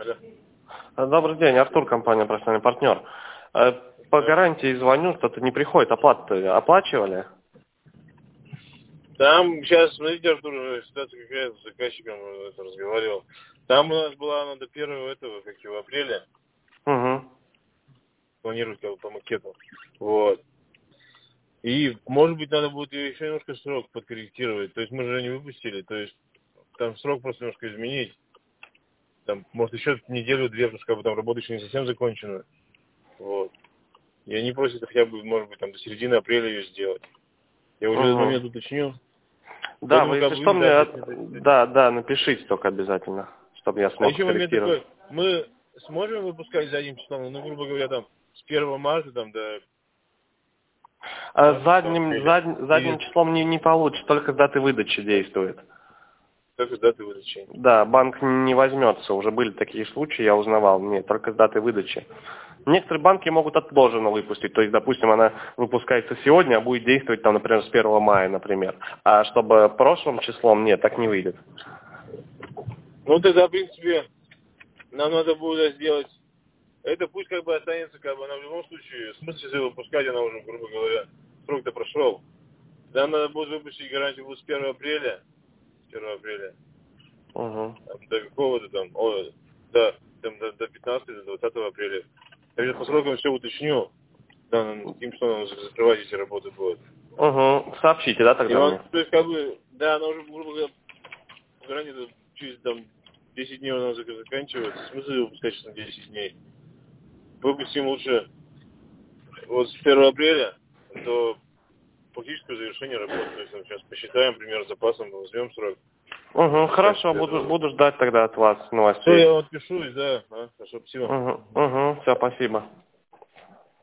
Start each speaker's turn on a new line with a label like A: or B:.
A: Добрый день, Артур, компания «Профессиональный партнер». По гарантии звоню, что-то не приходит, оплату оплачивали?
B: Там, сейчас, смотрите, Артур, ситуация какая-то с заказчиком разговаривал. Там у нас была она до 1 апреля.
A: Угу.
B: Планировать как бы по макету. Вот. И, может быть, надо будет еще немножко срок подкорректировать. То есть мы же не выпустили, то есть там срок просто немножко изменить. Там, может, еще неделю-две, потому что как бы, там работа еще не совсем закончена. Вот. И они просят хотя бы, может быть, там до середины апреля ее сделать. Я уже этот момент уточню.
A: Да,
B: Поэтому,
A: вы
B: как
A: если
B: бы,
A: что,
B: вы,
A: мне... Да, напишите только обязательно, чтобы я
B: А
A: смог
B: еще момент
A: скорректировать.
B: такой, мы сможем выпускать задним числом, ну, грубо говоря, там, с 1 марта, там, до
A: Задним
B: или
A: числом не получится, только с даты выдачи действует.
B: только с даты выдачи.
A: Да, банк не возьмется. Уже были такие случаи, я узнавал. Нет, только с даты выдачи. Некоторые банки могут отложенно выпустить. То есть, допустим, она выпускается сегодня, а будет действовать, там, например, с 1 мая, например. А чтобы прошлым числом, нет, так не выйдет.
B: Ну, тогда, в принципе, нам надо будет сделать, это пусть как бы останется, как бы она в любом случае, смысл если выпускать, она уже, грубо говоря, срок-то прошел. Нам надо будет выпустить гарантию будет с 1 апреля,
A: Угу.
B: там, до какого-то там, до 15 до 20 апреля. Я сейчас по срокам все уточню, да, каким что нам закрывать эти работы будет.
A: Угу. Сообщите, да,
B: И
A: тогда
B: он,
A: мне?
B: то есть, как бы, да, она уже, грубо говоря, гарантия через там 10 дней у нас заканчивается. Смысл выпускать сейчас на 10 дней. Выпустим лучше вот с 1 апреля до фактического завершения работы. То есть там, сейчас посчитаем, примерно запасом, возьмем срок.
A: Угу, хорошо, буду ждать тогда от вас
B: Все,
A: новостей.
B: я вот пишусь, да. Хорошо, спасибо.
A: Угу, все, спасибо.